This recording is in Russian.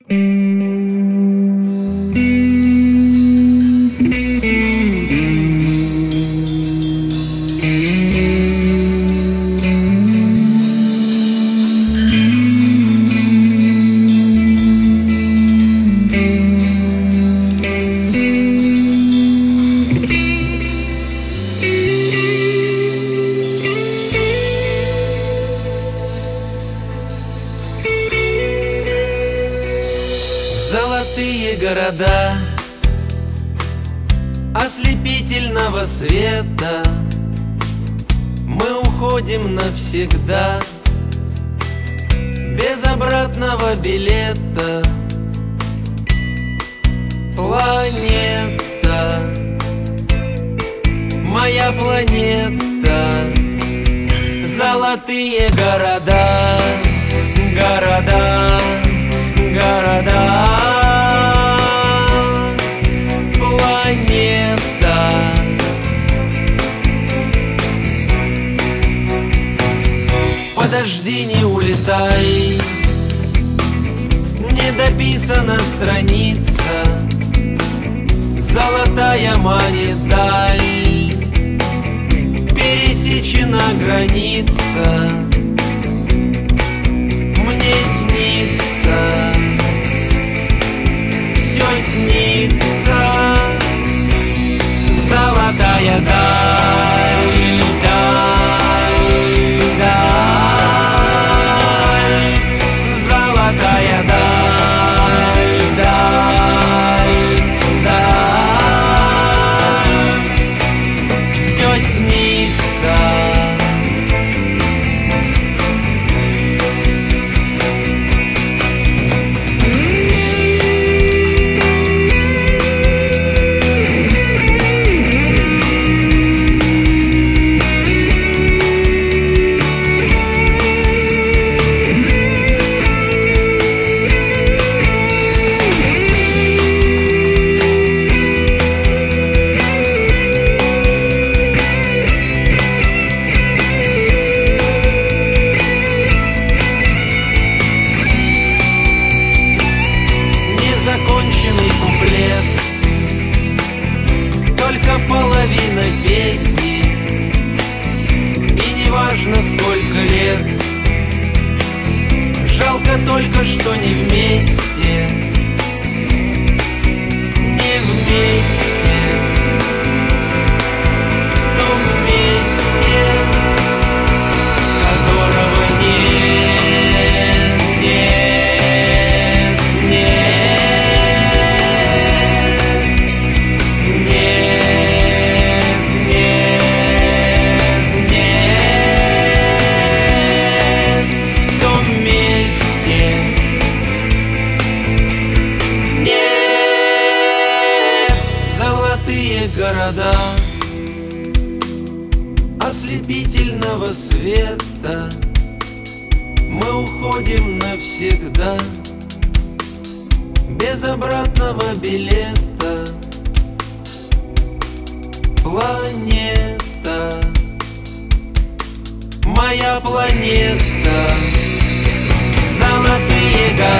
Золотые города ослепительного света, мы уходим навсегда, без обратного билета. Планета, моя планета, золотые города, города, города. Планета, подожди, не улетай, не дописана страница, золотая манит даль, пересечена граница. Мне снится, все снится, золотая даль, даль, даль, золотая даль, даль, даль, все снится. Законченный куплет, только половина песни, и неважно сколько лет, жалко только что не вместе, не вместе, в том месте, которого нет, нет, нет. Города ослепительного света, мы уходим навсегда, без обратного билета. Планета, моя планета, золотые города.